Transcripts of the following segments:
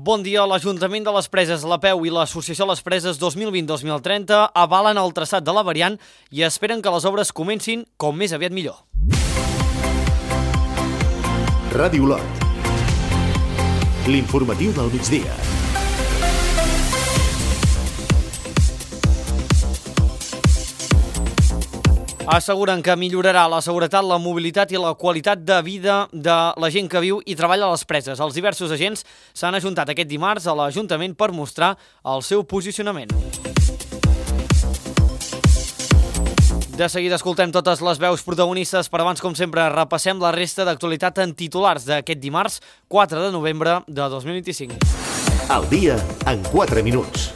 Bon dia. L'Ajuntament de les Preses, la PEU i l'Associació Les Preses 2020-2030 avalen el traçat de la variant i esperen que les obres comencin com més aviat millor. Ràdio Olot. L'informatiu del migdia. Asseguren que millorarà la seguretat, la mobilitat i la qualitat de vida de la gent que viu i treballa a les preses. Els diversos agents s'han ajuntat aquest dimarts a l'Ajuntament per mostrar el seu posicionament. De seguida escoltem totes les veus protagonistes, però abans, com sempre, repassem la resta d'actualitat en titulars d'aquest dimarts, 4 de novembre de 2025. Al dia en 4 minuts.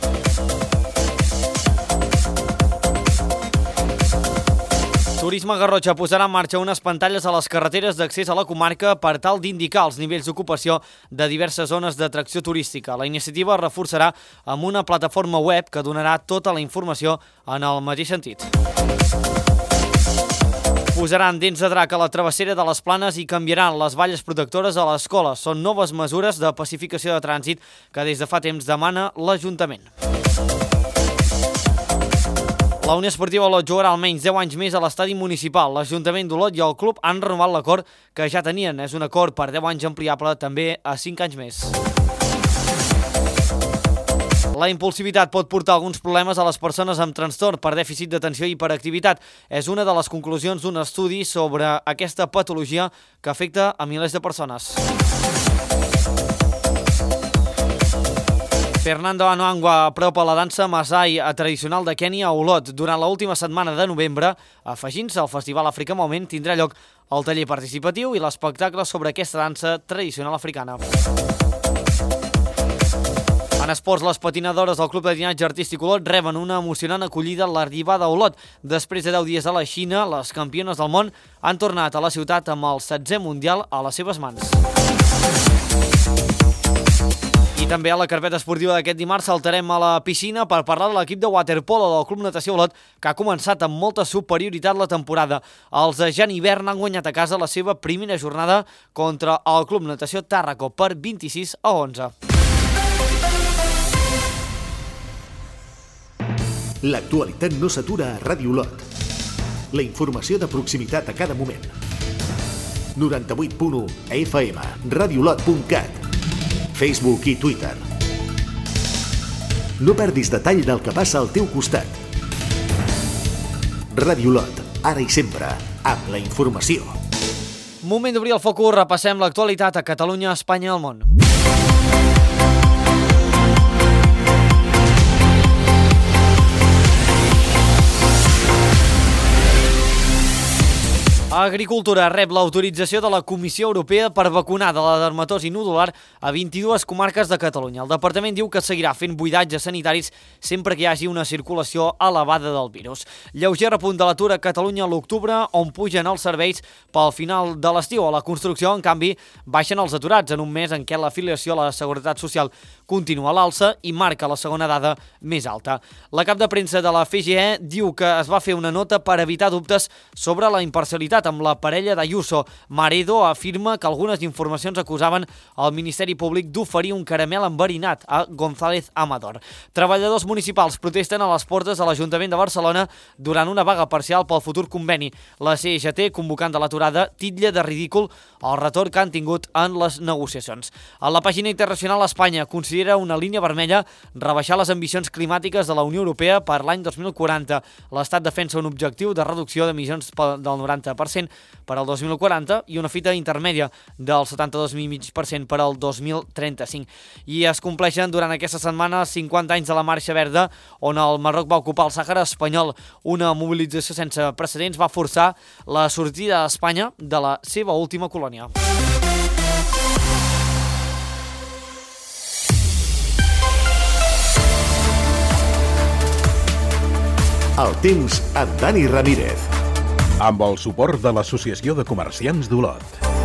Turisme Garrotxa posarà en marxa unes pantalles a les carreteres d'accés a la comarca per tal d'indicar els nivells d'ocupació de diverses zones d'atracció turística. La iniciativa es reforçarà amb una plataforma web que donarà tota la informació en el mateix sentit. Posaran dents de drac a la travessera de les Planes i canviaran les valles protectores a l'escola. Són noves mesures de pacificació de trànsit que des de fa temps demana l'Ajuntament. La Unió Esportiva Olot jugarà almenys 10 anys més a l'estadi municipal. L'Ajuntament d'Olot i el club han renovat l'acord que ja tenien. És un acord per 10 anys ampliable també a 5 anys més. La impulsivitat pot portar alguns problemes a les persones amb trastorn per dèficit d'atenció i hiperactivitat. És una de les conclusions d'un estudi sobre aquesta patologia que afecta a milers de persones. Fernando Anoangwa apropa la dansa Masai tradicional de Kènia a Olot. Durant l'última setmana de novembre, afegint-se al Festival Àfrica Moment, tindrà lloc el taller participatiu i l'espectacle sobre aquesta dansa tradicional africana. En esports, les patinadores del Club de Patinatge Artístic Olot reben una emocionant acollida a l'arribada a Olot. Després de 10 dies a la Xina, les campiones del món han tornat a la ciutat amb el 16è Mundial a les seves mans. I també a la carpeta esportiva d'aquest dimarts saltarem a la piscina per parlar de l'equip de waterpolo del Club Natació Olot, que ha començat amb molta superioritat la temporada. Els de Jan Hivern han guanyat a casa la seva primera jornada contra el Club Natació Tàrraco per 26-11. L'actualitat no s'atura a Ràdio Olot. La informació de proximitat a cada moment. 98.1 FM, radioolot.cat, Facebook i Twitter. No perdis detall del que passa al teu costat. Ràdio Olot, ara i sempre, amb la informació. Moment d'obrir el focus, repassem l'actualitat a Catalunya, Espanya i el món. Agricultura rep l'autorització de la Comissió Europea per vacunar de la dermatosi nodular a 22 comarques de Catalunya. El departament diu que seguirà fent buidatges sanitaris sempre que hi hagi una circulació elevada del virus. Lleuger repunt de l'atur a Catalunya a l'octubre, on pugen els serveis pel final de l'estiu. A la construcció, en canvi, baixen els aturats en un mes en què l'afiliació a la Seguretat Social continua a l'alça i marca la segona dada més alta. La cap de premsa de la FGE diu que es va fer una nota per evitar dubtes sobre la imparcialitat amb la parella d'Ayuso. Maredo afirma que algunes informacions acusaven el Ministeri Públic d'oferir un caramel enverinat a González Amador. Treballadors municipals protesten a les portes de l'Ajuntament de Barcelona durant una vaga parcial pel futur conveni. La CGT, convocant de l'aturada, titlla de ridícul el retorn que han tingut en les negociacions. A la pàgina internacional, Espanya considera una línia vermella rebaixar les ambicions climàtiques de la Unió Europea per l'any 2040. L'Estat defensa un objectiu de reducció d'emissions del 90% per al 2040 i una fita intermèdia del 72,5% per al 2035. I es compleixen durant aquesta setmana 50 anys de la Marxa Verda, on el Marroc va ocupar el Sàhara espanyol. Una mobilització sense precedents va forçar la sortida d'Espanya de la seva última colònia. El temps amb Dani Ramírez. Amb el suport de l'Associació de Comerciants d'Olot.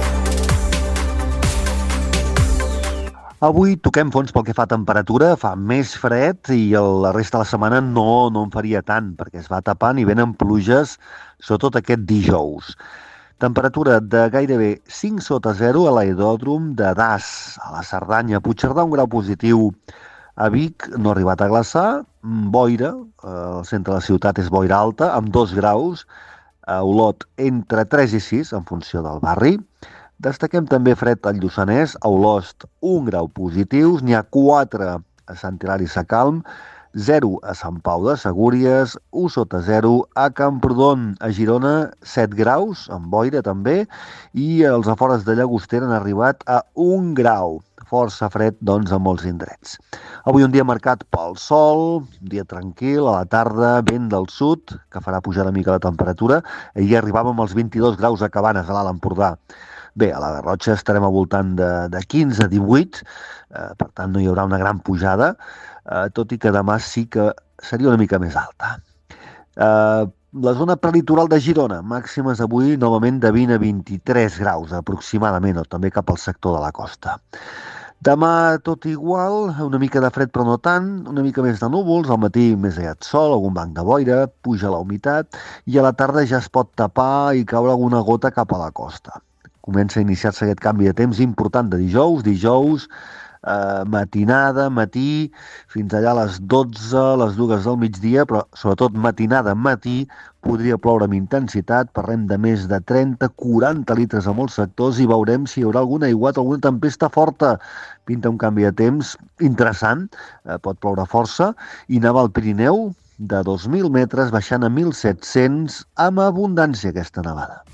Avui toquem fons pel que fa a temperatura, fa més fred i la resta de la setmana no en faria tant, perquè es va tapant i venen pluges, sobretot aquest dijous. Temperatura de gairebé 5 sota 0 a l'aeròdrom de Das, a la Cerdanya. Puigcerdà, 1 grau positiu. A Vic no ha arribat a glaçar. Boira, al centre de la ciutat és boira alta, amb 2 graus. A Olot, entre 3 i 6, en funció del barri. Destaquem també fred al Lluçanès. A Olost, 1 grau positius. N'hi ha 4 a Sant Hilari Sacalm, 0 a Sant Pau de Segúries, 1 sota 0 a Camprodon. A Girona, 7 graus, amb boira també, i els afores de Llagostera han arribat a 1 grau. Força fred, doncs, a molts indrets. Avui un dia marcat pel sol, un dia tranquil, a la tarda, vent del sud, que farà pujar una mica la temperatura. Ahir arribàvem als 22 graus a Cabanes, a l'Alt Empordà. Bé, a la Garrotxa estarem al voltant de 15 a 18, per tant no hi haurà una gran pujada, tot i que demà sí que seria una mica més alta. La zona prelitoral de Girona, màximes avui novament de 20 a 23 graus aproximadament, o també cap al sector de la costa. Demà tot igual, una mica de fred però no tant, una mica més de núvols, al matí més aviat sol, algun banc de boira, puja la humitat, i a la tarda ja es pot tapar i caure alguna gota cap a la costa. Comença a iniciar-se aquest canvi de temps important de dijous, matinada, matí, fins allà a les 12, les 2 del migdia, però sobretot matinada, matí, podria ploure amb intensitat, parlem de més de 30-40 litres a molts sectors i veurem si hi haurà alguna aiguat, alguna tempesta forta. Pinta un canvi de temps interessant, pot ploure força, i nevar al Pirineu de 2.000 metres baixant a 1.700 amb abundància aquesta nevada.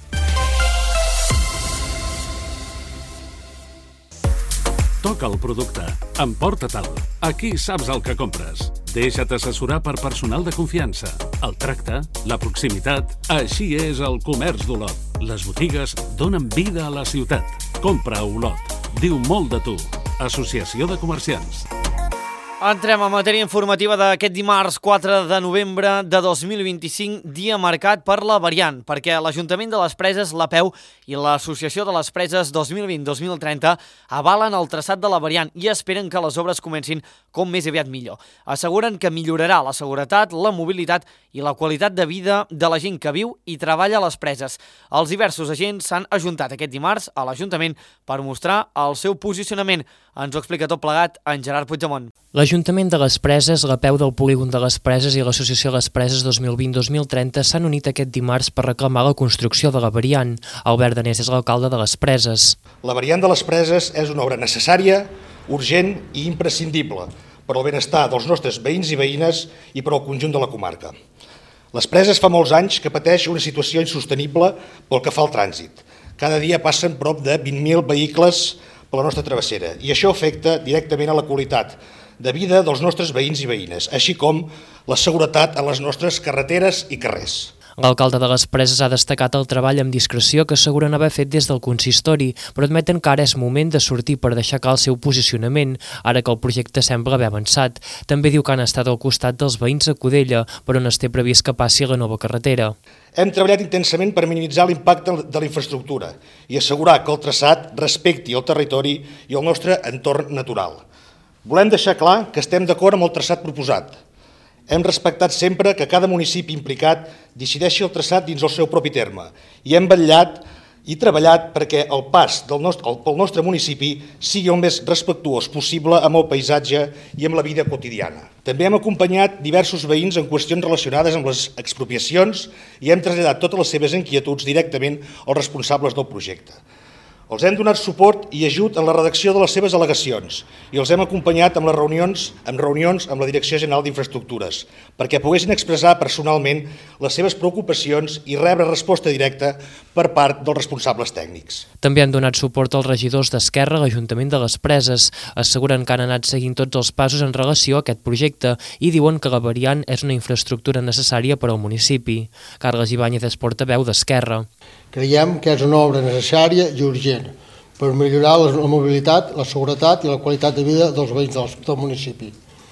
Toca el producte. Emporta-te'l. Aquí saps el que compres. Deixa't assessorar per personal de confiança. El tracte, la proximitat... Així és el comerç d'Olot. Les botigues donen vida a la ciutat. Compra a Olot. Diu molt de tu. Associació de Comerciants. Entrem a matèria informativa d'aquest dimarts 4 de novembre de 2025, dia marcat per la variant, perquè l'Ajuntament de les Preses, l'APEU i l'Associació de les Preses 2020-2030 avalen el traçat de la variant i esperen que les obres comencin com més aviat millor. Asseguren que millorarà la seguretat, la mobilitat i la qualitat de vida de la gent que viu i treballa a les Preses. Els diversos agents s'han ajuntat aquest dimarts a l'Ajuntament per mostrar el seu posicionament. Ens ho explica tot plegat en Gerard Puigdemont. L'Ajuntament de les Preses, l'APEU del Polígon de les Preses i l'Associació de les Preses 2020-2030 s'han unit aquest dimarts per reclamar la construcció de la variant. Albert Danés és l'alcalde de les Preses. La variant de les Preses és una obra necessària, urgent i imprescindible per al benestar dels nostres veïns i veïnes i per al conjunt de la comarca. Les Preses fa molts anys que pateix una situació insostenible pel que fa al trànsit. Cada dia passen prop de 20.000 vehicles per la nostra travessera i això afecta directament a la qualitat de vida dels nostres veïns i veïnes, així com la seguretat a les nostres carreteres i carrers. L'alcalde de les Preses ha destacat el treball amb discreció que asseguren haver fet des del consistori, però admeten que ara és moment de sortir per deixar clar el seu posicionament, ara que el projecte sembla haver avançat. També diu que han estat al costat dels veïns a Cudella, per on es té previst que passi la nova carretera. Hem treballat intensament per minimitzar l'impacte de la infraestructura i assegurar que el traçat respecti el territori i el nostre entorn natural. Volem deixar clar que estem d'acord amb el traçat proposat. Hem respectat sempre que cada municipi implicat decideixi el traçat dins el seu propi terme i hem vetllat i treballat perquè el pas pel nostre municipi sigui el més respectuós possible amb el paisatge i amb la vida quotidiana. També hem acompanyat diversos veïns en qüestions relacionades amb les expropiacions i hem traslladat totes les seves inquietuds directament als responsables del projecte. Els hem donat suport i ajut en la redacció de les seves al·legacions i els hem acompanyat amb reunions amb la Direcció General d'Infraestructures perquè poguessin expressar personalment les seves preocupacions i rebre resposta directa per part dels responsables tècnics. També han donat suport als regidors d'Esquerra a l'Ajuntament de les Preses. Asseguren que han anat seguint tots els passos en relació a aquest projecte i diuen que la variant és una infraestructura necessària per al municipi. Carles Ibáñez és portaveu d'Esquerra. Creiem que és una obra necessària i urgent per millorar la mobilitat, la seguretat i la qualitat de vida dels veïns del municipi.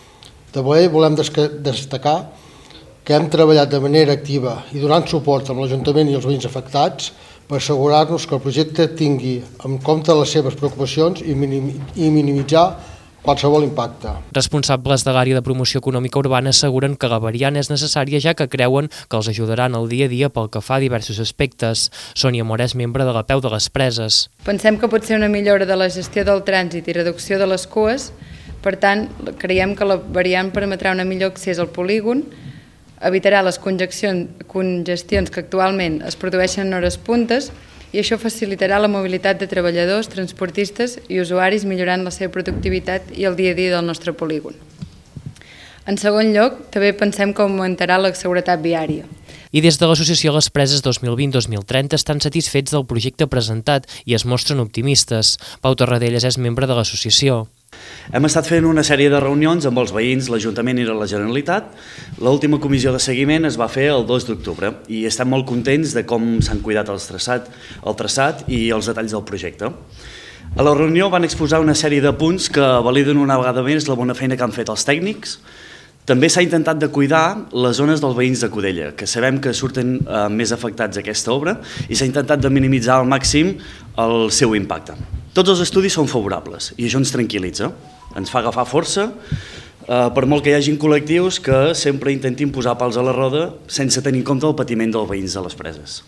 També volem destacar que hem treballat de manera activa i donant suport amb l'Ajuntament i els veïns afectats per assegurar-nos que el projecte tingui en compte les seves preocupacions i minimitzar qualsevol impacte. Responsables de l'àrea de promoció econòmica urbana asseguren que la variant és necessària, ja que creuen que els ajudarà en el dia a dia pel que fa a diversos aspectes. Sònia Mora és membre de la PEU de les Preses. Pensem que pot ser una millora de la gestió del trànsit i reducció de les cues. Per tant, creiem que la variant permetrà un millor accés al polígon, evitarà les congestions que actualment es produeixen en hores puntes i això facilitarà la mobilitat de treballadors, transportistes i usuaris, millorant la seva productivitat i el dia a dia del nostre polígon. En segon lloc, també pensem que augmentarà la seguretat viària. I des de l'associació Les Preses 2020-2030 estan satisfets del projecte presentat i es mostren optimistes. Pau Torradellas és membre de l'associació. Hem estat fent una sèrie de reunions amb els veïns, l'Ajuntament i la Generalitat. L'última comissió de seguiment es va fer el 2 d'octubre i estem molt contents de com s'han cuidat el traçat i els detalls del projecte. A la reunió van exposar una sèrie de punts que validen una vegada més la bona feina que han fet els tècnics. També s'ha intentat de cuidar les zones dels veïns de Cudella, que sabem que surten més afectats a aquesta obra, i s'ha intentat de minimitzar al màxim el seu impacte. Tots els estudis són favorables i això ens tranquil·litza, ens fa agafar força, per molt que hi hagin col·lectius que sempre intentin posar pals a la roda sense tenir en compte el patiment dels veïns de les Preses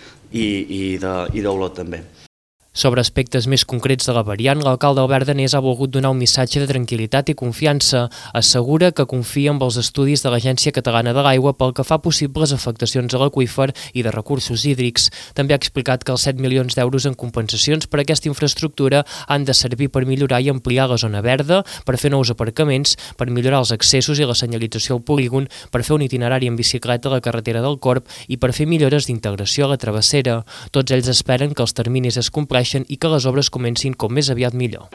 i d'Olot també. Sobre aspectes més concrets de la variant, l'alcalde Albert Danés ha volgut donar un missatge de tranquil·litat i confiança. Assegura que confia en els estudis de l'Agència Catalana de l'Aigua pel que fa a possibles afectacions a l'aqüífer i de recursos hídrics. També ha explicat que els 7 milions d'euros en compensacions per a aquesta infraestructura han de servir per millorar i ampliar la zona verda, per fer nous aparcaments, per millorar els accessos i la senyalització al polígon, per fer un itinerari en bicicleta a la carretera del Corb i per fer millores d'integració a la travessera. Tots ells esperen que els terminis es compleixin i que les obres comencin com més aviat millor.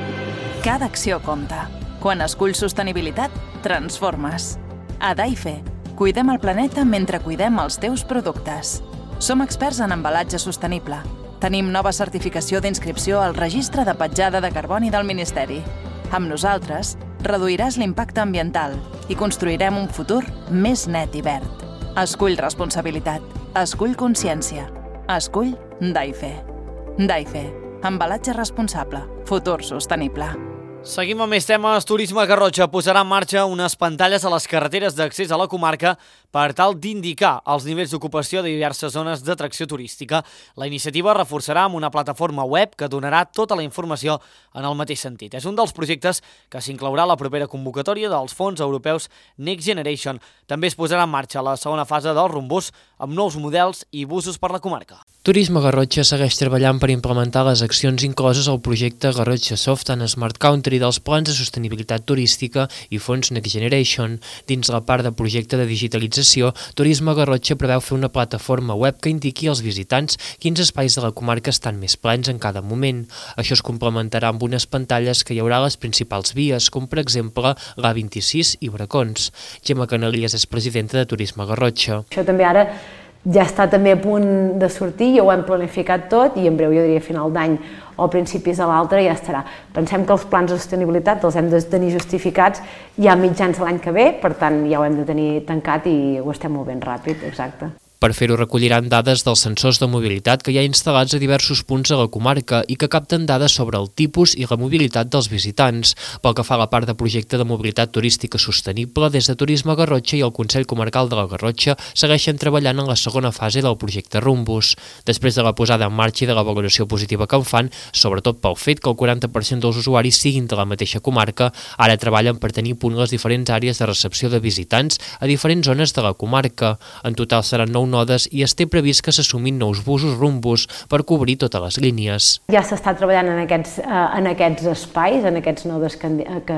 Cada acció compta. Quan esculls sostenibilitat, transformes. A Daife, cuidem el planeta mentre cuidem els teus productes. Som experts en embalatge sostenible. Tenim nova certificació d'inscripció al Registre de Petjada de Carboni del Ministeri. Amb nosaltres, reduiràs l'impacte ambiental i construirem un futur més net i verd. Escull responsabilitat. Escull consciència. Escull Daife. Daife, embalatge responsable, futur sostenible. Seguim amb més temes. Turisme Garrotxa posarà en marxa unes pantalles a les carreteres d'accés a la comarca per tal d'indicar els nivells d'ocupació de diverses zones d'atracció turística. La iniciativa reforçarà amb una plataforma web que donarà tota la informació en el mateix sentit. És un dels projectes que s'inclourà a la propera convocatòria dels fons europeus Next Generation. També es posarà en marxa la segona fase del Rumbús amb nous models i busos per la comarca. Turisme Garrotxa segueix treballant per implementar les accions incloses al projecte Garrotxa Soft and Smart Country dels plans de sostenibilitat turística i fons Next Generation. Dins la part de projecte de digitalització, Turisme Garrotxa preveu fer una plataforma web que indiqui als visitants quins espais de la comarca estan més plens en cada moment. Això es complementarà amb unes pantalles que hi haurà a les principals vies, com per exemple l'A26 i Bracons. Gemma Canalies és presidenta de Turisme Garrotxa. Això també ara ja està també a punt de sortir, ja ho hem planificat tot i en breu, jo diria a final d'any o a principis de l'altre ja estarà. Pensem que els plans de sostenibilitat els hem de tenir justificats ja mitjans l'any que ve, per tant ja ho hem de tenir tancat i ho estem movent ràpid, exacte. Per fer-ho recolliran dades dels sensors de mobilitat que hi ha instal·lats a diversos punts de la comarca i que capten dades sobre el tipus i la mobilitat dels visitants. Pel que fa a la part de projecte de mobilitat turística sostenible, des de Turisme Garrotxa i el Consell Comarcal de la Garrotxa segueixen treballant en la segona fase del projecte Rumbus. Després de la posada en marxa i de la valoració positiva que en fan, sobretot pel fet que el 40% dels usuaris siguin de la mateixa comarca, ara treballen per tenir a punt les diferents àrees de recepció de visitants a diferents zones de la comarca. En total seran 9 nodes i es té previst que s'assumin nous busos Rumbus per cobrir totes les línies. Ja s'està treballant en aquests espais, en aquests nodes que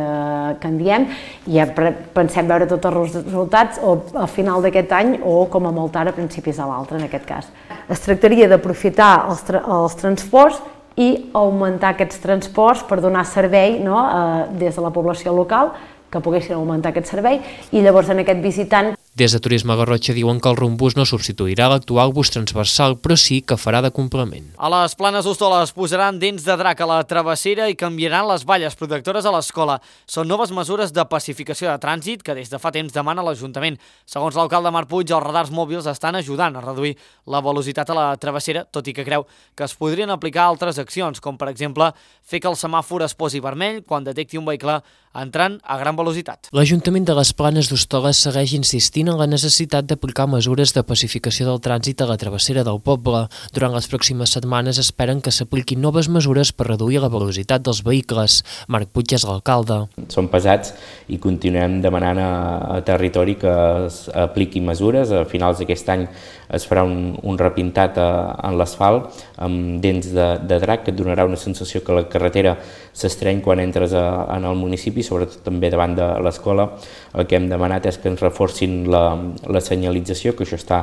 en diem, i ja pensem veure tots els resultats o a final d'aquest any o com a molt ara a principis de l'altre en aquest cas. Es tractaria d'aprofitar els transports i augmentar aquests transports per donar servei des de la població local, que poguessin augmentar aquest servei, i llavors en aquest visitant Des de Turisme Garrotxa diuen que el Rumbús no substituirà l'actual bus transversal, però sí que farà de complement. A les Planes d'Hostoles posaran dents de drac a la travessera i canviaran les valles protectores a l'escola. Són noves mesures de pacificació de trànsit que des de fa temps demana l'Ajuntament. Segons l'alcalde Marc Puig, els radars mòbils estan ajudant a reduir la velocitat a la travessera, tot i que creu que es podrien aplicar altres accions, com per exemple fer que el semàfor es posi vermell quan detecti un vehicle entrant a gran velocitat. L'Ajuntament de les Planes d'Hostoles segueix insistint en la necessitat d'aplicar mesures de pacificació del trànsit a la travessera del poble. Durant les pròximes setmanes esperen que s'apliquin noves mesures per reduir la velocitat dels vehicles. Marc Puig és l'alcalde. Són pesats i continuem demanant a territori que es apliqui mesures. A finals d'aquest any es farà un repintat en l'asfalt amb dents de drac que et donarà una sensació que la carretera s'estreny quan entres en el municipi, sobretot també davant de l'escola. El que hem demanat és que ens reforcin la senyalització, que això està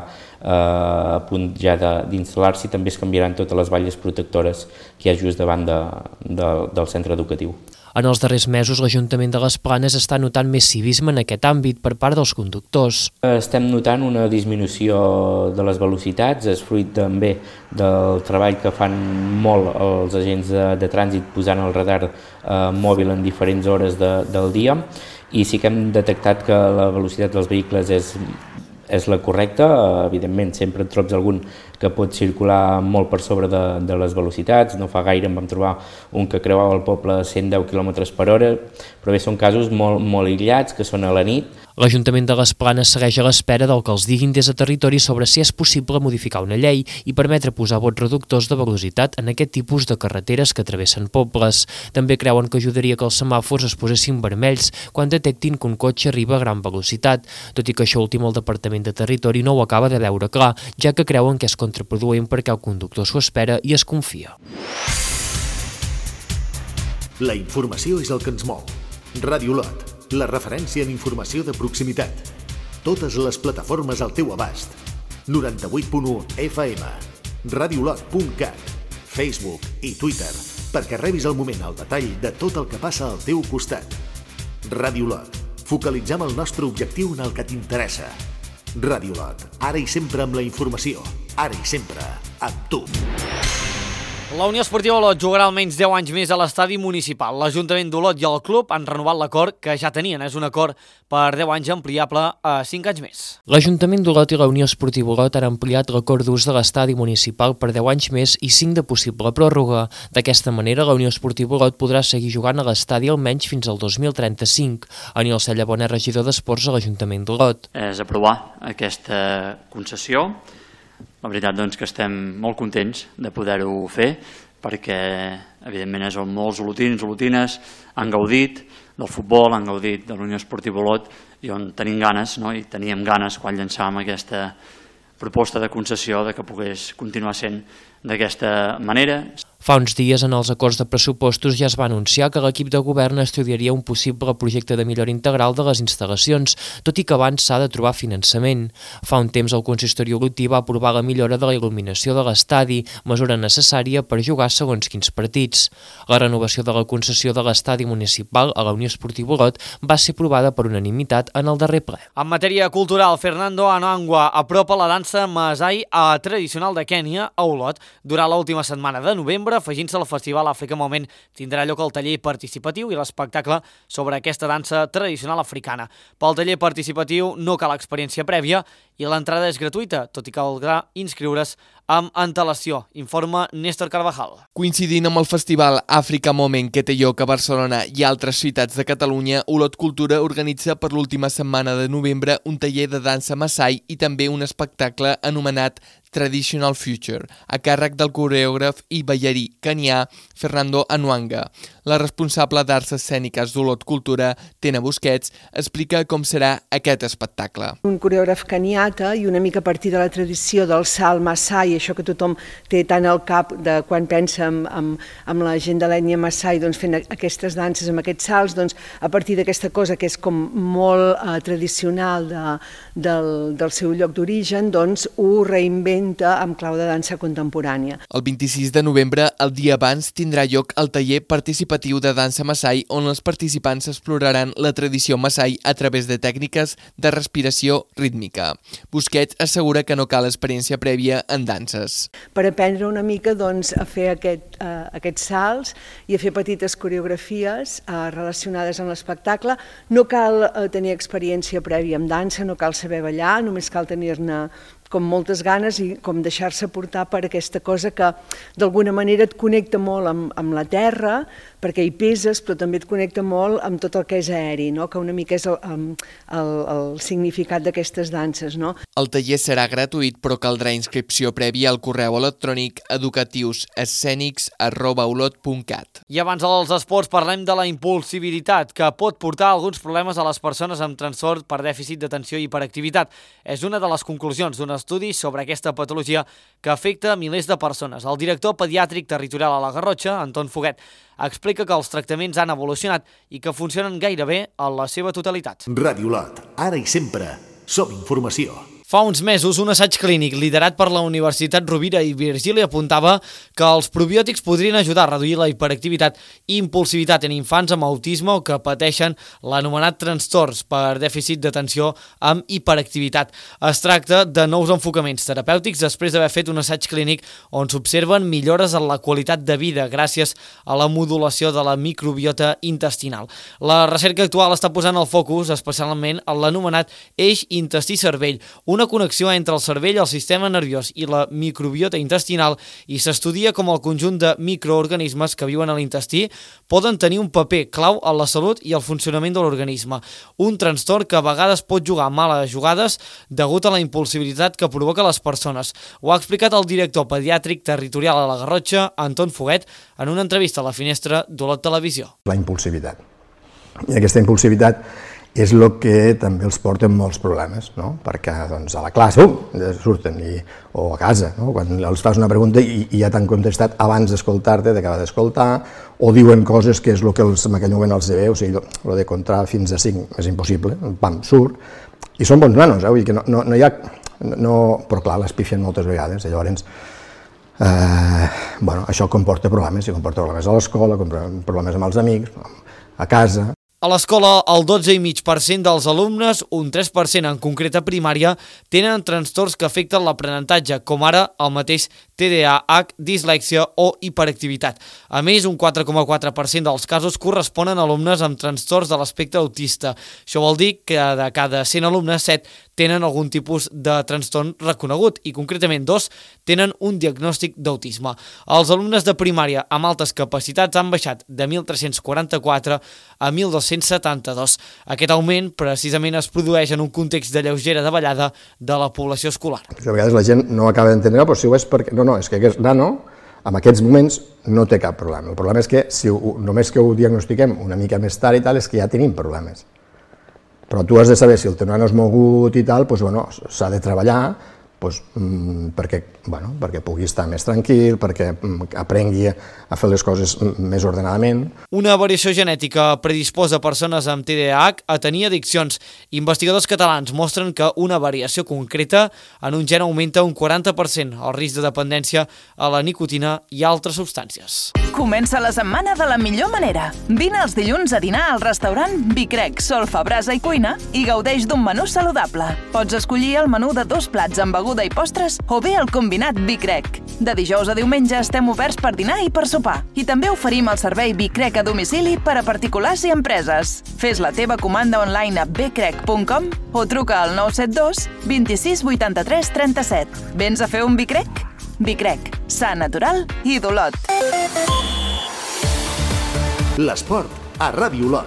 a punt ja d'instal·lar-se, i també es canviaran totes les valles protectores que hi ha just davant del centre educatiu. En els darrers mesos, l'Ajuntament de les Planes està notant més civisme en aquest àmbit per part dels conductors. Estem notant una disminució de les velocitats, és fruit també del treball que fan molt els agents de trànsit posant el radar mòbil en diferents hores del dia, i sí que hem detectat que la velocitat dels vehicles és la correcta. Evidentment, sempre et trobes algun que pot circular molt per sobre de les velocitats. No fa gaire en vam trobar un que creuava el poble a 110 km/h, però bé, són casos molt aïllats, que són a la nit. L'Ajuntament de les Planes segueix a l'espera del que els diguin des de territori sobre si és possible modificar una llei i permetre posar vots reductors de velocitat en aquest tipus de carreteres que travessen pobles. També creuen que ajudaria que els semàfors es posessin vermells quan detectin que un cotxe arriba a gran velocitat, tot i que això últim el Departament de Territori no ho acaba de veure clar, ja que creuen que és contraproduent perquè el conductor s'ho espera i es confia. La informació és el que ens mou. Ràdio Lot, la referència en informació de proximitat. Totes les plataformes al teu abast. 98.1 FM, radiolot.cat, Facebook i Twitter, perquè rebis al moment el detall de tot el que passa al teu costat. Ràdio Lot, focalitzem el nostre objectiu en el que t'interessa. Ràdio Lot, ara i sempre amb la informació, ara i sempre amb tu. La Unió Esportiva Olot jugarà almenys 10 anys més a l'estadi municipal. L'Ajuntament d'Olot i el club han renovat l'acord que ja tenien. És un acord per 10 anys ampliable a 5 anys més. L'Ajuntament d'Olot i la Unió Esportiva Olot han ampliat l'acord d'ús de l'estadi municipal per 10 anys més i 5 de possible pròrroga. D'aquesta manera, la Unió Esportiva Olot podrà seguir jugant a l'estadi almenys fins al 2035. Aniol Cellabona, regidor d'Esports a l'Ajuntament d'Olot. És aprovar aquesta concessió. La veritat doncs que estem molt contents de poder-ho fer perquè evidentment és on molts olotins, olotines han gaudit del futbol, han gaudit de la Unió Esportiva Olot i on tenim ganes, i teníem ganes quan llançàvem aquesta proposta de concessió de que pogués continuar sent d'aquesta manera. Fa uns dies, en els acords de pressupostos, ja es va anunciar que l'equip de govern estudiaria un possible projecte de millora integral de les instal·lacions, tot i que abans s'ha de trobar finançament. Fa un temps el consistori olotí va aprovar la millora de la il·luminació de l'estadi, mesura necessària per jugar segons quins partits. La renovació de la concessió de l'estadi municipal a la Unió Esportiva Olot va ser aprovada per unanimitat en el darrer ple. En matèria cultural, Fernando Anangwa apropa la dansa Maasai tradicional de Kènia a Olot. Durant l'última setmana de novembre, afegint-se al Festival Àfrica Moment, tindrà lloc el taller participatiu i l'espectacle sobre aquesta dansa tradicional africana. Pel taller participatiu no cal experiència prèvia i l'entrada és gratuïta, tot i que caldrà inscriure's amb antelació, informa Néstor Carvajal. Coincidint amb el Festival Àfrica Moment que té lloc a Barcelona i altres ciutats de Catalunya, Olot Cultura organitza per l'última setmana de novembre un taller de dansa Maasai i també un espectacle anomenat Traditional Future, a càrrec del coreògraf i ballarí canià Fernando Anwanga. La responsable d'Arts Escèniques d'Olot Cultura, Tena Busquets, explica com serà aquest espectacle. Un coreògraf caniata i una mica a partir de la tradició del salt Maasai, això que tothom té tant al cap de quan pensa en la gent de l'ètnia Maasai fent aquestes danses amb aquests salts, doncs a partir d'aquesta cosa que és com molt tradicional del seu lloc d'origen, doncs ho reinventa amb clau de dansa contemporània. El 26 de novembre, el dia abans, tindrà lloc el taller participatiu de dansa Maasai on els participants exploraran la tradició Maasai a través de tècniques de respiració rítmica. Busquets assegura que no cal experiència prèvia en danses. Per aprendre una mica a fer aquests salts i a fer petites coreografies relacionades amb l'espectacle, no cal tenir experiència prèvia en dansa, no cal saber ballar, només cal tenir-ne com moltes ganes i com deixar-se portar per aquesta cosa que d'alguna manera et connecta molt amb la terra, perquè hi peses, però també et connecta molt amb tot el que és aeri, que una mica és el significat d'aquestes danses. El taller serà gratuït, però caldrà inscripció prèvia al correu electrònic educatiusescènics@olot.cat. I abans dels esports parlem de la impulsibilitat, que pot portar alguns problemes a les persones amb trastorn per dèficit d'atenció i hiperactivitat. És una de les conclusions d'un estudi sobre aquesta patologia que afecta milers de persones. El director pediàtric territorial a la Garrotxa, Anton Foguet, explica que els tractaments han evolucionat i que funcionen gairebé en la seva totalitat. Ràdio Olot, ara i sempre, som informació. Fa uns mesos, un assaig clínic liderat per la Universitat Rovira i Virgili apuntava que els probiòtics podrien ajudar a reduir la hiperactivitat i impulsivitat en infants amb autisme o que pateixen l'anomenat trastorns per dèficit d'atenció amb hiperactivitat. Es tracta de nous enfocaments terapèutics després d'haver fet un assaig clínic on s'observen millores en la qualitat de vida gràcies a la modulació de la microbiota intestinal. La recerca actual està posant el focus especialment en l'anomenat eix intestí-cervell, una connexió entre el cervell, el sistema nerviós i la microbiota intestinal, i s'estudia com el conjunt de microorganismes que viuen a l'intestí poden tenir un paper clau en la salut i el funcionament de l'organisme. Un trastorn que a vegades pot jugar males jugades degut a la impulsibilitat que provoca les persones. Ho ha explicat el director pediàtric territorial a la Garrotxa, Anton Foguet, en una entrevista a la Finestra d'Olot Televisió. La impulsivitat. I aquesta impulsivitat és el que també els porta molts problemes, perquè a la classe surten, o a casa, quan els fas una pregunta i ja t'han contestat abans d'escoltar-te, d'acabar d'escoltar, o diuen coses que és el que en aquell moment els ve, o sigui, el de comptar fins a 5 és impossible, pam, surt, i són bons nanos, vull dir que no hi ha... Però clar, les pifien moltes vegades, i llavors això comporta problemes, i comporta problemes a l'escola, problemes amb els amics, a casa. A l'escola, el 12,5% dels alumnes, un 3% en concret a primària, tenen trastorns que afecten l'aprenentatge, com ara el mateix TDAH, dislèxia o hiperactivitat. A més, un 4,4% dels casos corresponen a alumnes amb trastorns de l'espectre autista. Això vol dir que de cada 100 alumnes, 7 tenen algun tipus de trastorn reconegut i concretament 2 tenen un diagnòstic d'autisme. Els alumnes de primària amb altes capacitats han baixat de 1.344 a 1.272. Aquest augment precisament es produeix en un context de lleugera davallada de la població escolar. A vegades la gent no acaba d'entendre, però si ho és perquè... No, és que aquest nano en aquests moments no té cap problema. El problema és que si només que ho diagnostiquem una mica més tard i tal, és que ja tenim problemes. Però tu has de saber si el teu nano és mogut i tal, s'ha de treballar perquè pugui estar més tranquil, perquè aprengui a fer les coses més ordenadament. Una variació genètica predisposa persones amb TDAH a tenir addiccions. Investigadors catalans mostren que una variació concreta en un gen augmenta un 40% el risc de dependència a la nicotina i altres substàncies. Comença la setmana de la millor manera. Vine els dilluns a dinar al restaurant Bicrec, Solfa, Brasa i Cuina i gaudeix d'un menú saludable. Pots escollir el menú de 2 plats amb beguda i postres o bé el combinat Bicrec. De dijous a diumenge estem oberts per dinar i per sopar. I també oferim el servei Bicrec a domicili per a particulars i empreses. Fes la teva comanda online a bcrec.com o truca al 972 26 83 37. Vens a fer un Bicrec? Bicrec, sa natural i d'Olot. L'esport a Ràdio Olot.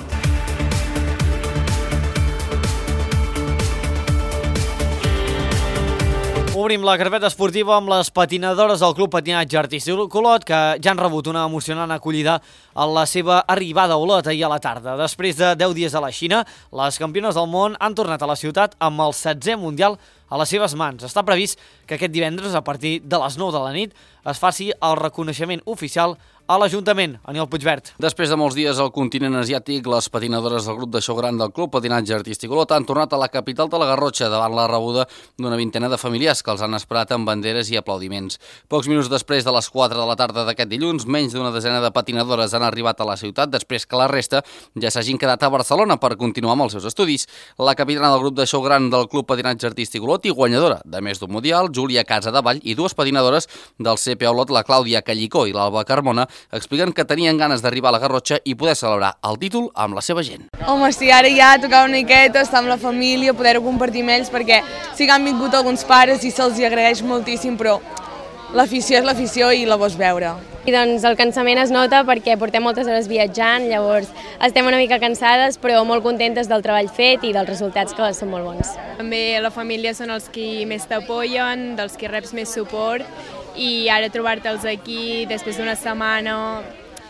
Obrim la carpeta esportiva amb les patinadores del Club Patinatge Artístic Olot, que ja han rebut una emocionant acollida a la seva arribada a Olot ahir a la tarda. Després de 10 dies a la Xina, les campiones del món han tornat a la ciutat amb el 7è Mundial a les seves mans. Està previst que aquest divendres, a partir de les 9 de la nit, es faci el reconeixement oficial a l'Ajuntament. Aniol Puigvert. Després de molts dies al continent asiàtic, les patinadores del grup de xou gran del Club Patinatge Artístic Olot han tornat a la capital de la Garrotxa davant la rebuda d'una vintena de familiars que els han esperat amb banderes i aplaudiments. Pocs minuts després de les 4 de la tarda d'aquest dilluns, menys d'una desena de patinadores han arribat a la ciutat després que la resta ja s'hagin quedat a Barcelona per continuar amb els seus estudis. La capitana del grup de xou gran del Club Patinatge Artístic Olot i guanyadora de més d'un mundial, Júlia Casadevall, i dues patinadores del CPA Olot, la Clàudia Callicó i l'Alba Carmona, expliquen que tenien ganes d'arribar a la Garrotxa i poder celebrar el títol amb la seva gent. Home, sí, ara ja tocar una miqueta, estar amb la família, poder-ho compartir amb ells, perquè sí que han vingut alguns pares i se'ls agraeix moltíssim, però l'afició és l'afició i la vols veure. I doncs el cansament es nota perquè portem moltes hores viatjant, llavors estem una mica cansades però molt contentes del treball fet i dels resultats que són molt bons. També la família són els qui més t'apoyen, dels qui reps més suport, i ara trobar-te'ls aquí després d'una setmana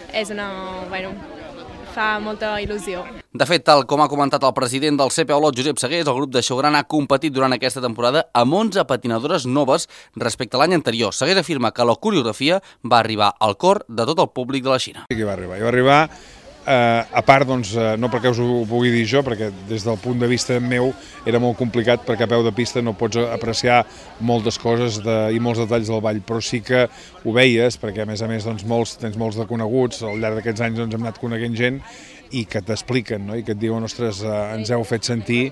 fa molta il·lusió. De fet, tal com ha comentat el president del CPA Olot, Josep Segués, el grup de xou gran ha competit durant aquesta temporada amb 11 patinadores noves respecte a l'any anterior. Segués afirma que la coreografia va arribar al cor de tot el públic de la Xina. Sí que va arribar, a part, doncs, no perquè us ho pugui dir jo, perquè des del punt de vista meu era molt complicat perquè a peu de pista no pots apreciar moltes coses i molts detalls del ball, però sí que ho veies, perquè a més doncs, tens molts de coneguts, al llarg d'aquests anys doncs, hem anat coneguent gent i que t'expliquen, no? I que et diuen, ostres, ens heu fet sentir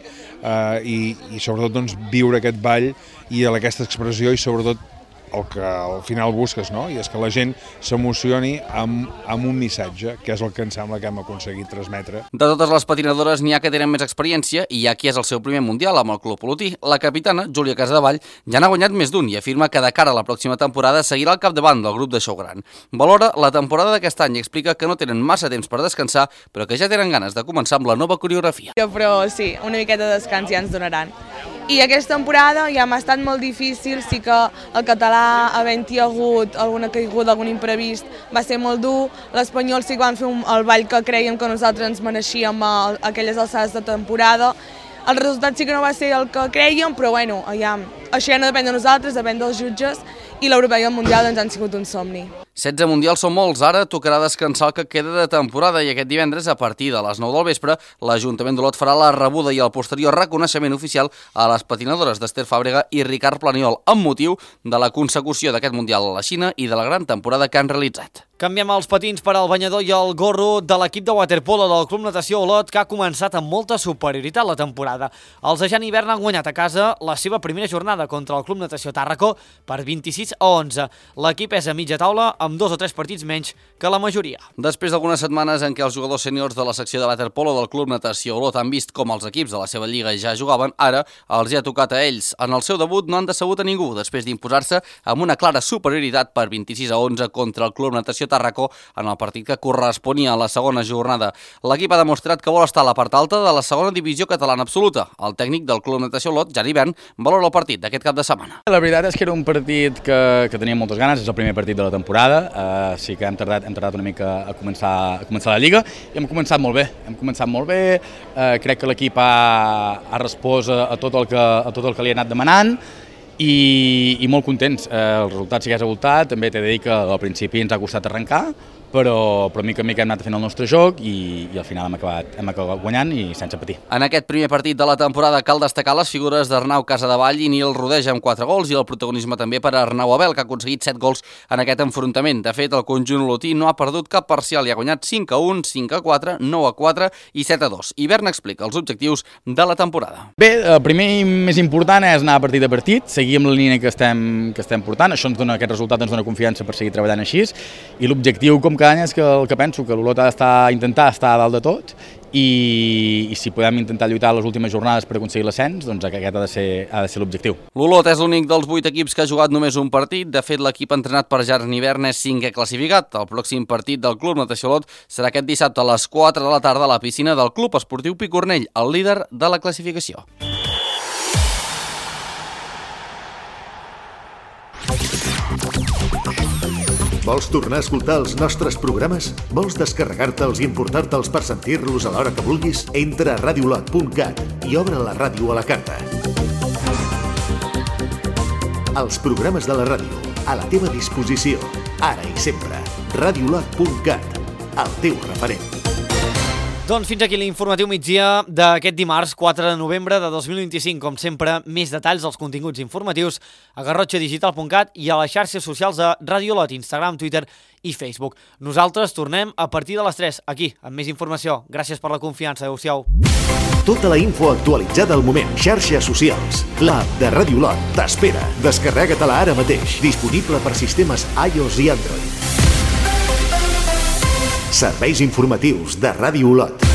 i sobretot doncs, viure aquest ball i aquesta expressió i sobretot el que al final busques, no? I és que la gent s'emocioni amb un missatge, que és el que em sembla que hem aconseguit transmetre. De totes les patinadores n'hi ha que tenen més experiència i hi ha qui és el seu primer mundial amb el Club Olotí. La capitana, Júlia Casadevall, ja n'ha guanyat més d'un i afirma que de cara a la pròxima temporada seguirà al capdavant del grup de xou gran. Valora la temporada d'aquest any i explica que no tenen massa temps per descansar, però que ja tenen ganes de començar amb la nova coreografia. Però sí, una miqueta de descans ja ens donaran. I aquesta temporada ja m'ha estat molt difícil, sí que el català, havent-hi hagut alguna caiguda, algun imprevist, va ser molt dur. L'espanyol sí que van fer el ball que creiem que nosaltres ens mereixíem a aquelles alçades de temporada. El resultat sí que no va ser el que creiem, però bueno, això ja no depèn de nosaltres, depèn dels jutges, i l'europeu i el mundial ens han sigut un somni. 16 mundials són molts, ara tocarà descansar el que queda de temporada i aquest divendres, a partir de les 9 del vespre, l'Ajuntament d'Olot farà la rebuda i el posterior reconeixement oficial a les patinadores d'Ester Fàbrega i Ricard Planiol amb motiu de la consecució d'aquest mundial a la Xina i de la gran temporada que han realitzat. Canviem els patins per al banyador i el gorro de l'equip de waterpolo del Club Natació Olot, que ha començat amb molta superioritat la temporada. Els de Jan Hivern han guanyat a casa la seva primera jornada contra el Club Natació Tàrraco per 26-11. L'equip és a mitja taula amb 2 o 3 partits menys que la majoria. Després d'algunes setmanes en què els jugadors sèniors de la secció de waterpolo del Club Natació Olot han vist com els equips de la seva lliga ja jugaven, ara els hi ha tocat a ells. En el seu debut no han decebut a ningú després d'imposar-se amb una clara superioritat per 26-11 contra el Club Natació Tàrraco en el partit que corresponia a la segona jornada. L'equip ha demostrat que vol estar a la part alta de la segona divisió catalana absoluta. El tècnic del Club Natació Olot, Jan Hivern, valora el partit d'aquest cap de setmana. La veritat és que era un partit que tenia moltes ganes, és el primer partit de la temporada, sí que hem tardat una mica a començar la Lliga i hem començat molt bé, crec que l'equip ha respost a tot el que li ha anat demanant i molt contents. El resultat sí que és avoltat, també t'he de dir que al principi ens ha costat arrencar, però mica en mica hem anat fent el nostre joc i al final hem acabat guanyant i sense patir. En aquest primer partit de la temporada cal destacar les figures d'Arnau Casadevall i Nil Rodeja amb 4 gols i el protagonisme també per a Arnau Abel, que ha aconseguit 7 gols en aquest enfrontament. De fet, el conjunt olotí no ha perdut cap parcial i ha guanyat 5-1, 5-4, 9-4 i 7-2. Hivern explica els objectius de la temporada. Bé, el primer i més important és anar partit a partit, seguir amb la línia que estem portant. Això aquest resultat ens dona confiança per seguir treballant així i l'objectiu, com cada any, és que el que penso que l'Olot ha d'intentar estar a dalt de tot i si podem intentar lluitar les últimes jornades per aconseguir l'ascens, doncs aquest ha de ser l'objectiu. L'Olot és l'únic dels 8 equips que ha jugat només un partit. De fet, l'equip entrenat per Jan Hivern és 5è classificat. El pròxim partit del Club Natació Olot serà aquest dissabte a les 4 de la tarda a la piscina del Club Esportiu Picornell, el líder de la classificació. Vols tornar a escoltar els nostres programes? Vols descarregar-te'ls i importar-te'ls per sentir-los a l'hora que vulguis? Entra a radiolot.cat i obre la ràdio a la carta. Els programes de la ràdio, a la teva disposició, ara i sempre. Radiolot.cat, el teu referent. Doncs fins aquí l'informatiu migdia d'aquest dimarts 4 de novembre de 2025. Com sempre, més detalls dels continguts informatius a garrotxadigital.cat i a les xarxes socials de Radiolot, Instagram, Twitter i Facebook. Nosaltres tornem a partir de les 3, aquí, amb més informació. Gràcies per la confiança. Adéu-siau. Tota la info actualitzada al moment. Xarxes socials. L'app de Radiolot t'espera. Descarrega-te-la ara mateix. Disponible per sistemes iOS i Android. Serveis informatius de Ràdio Olot.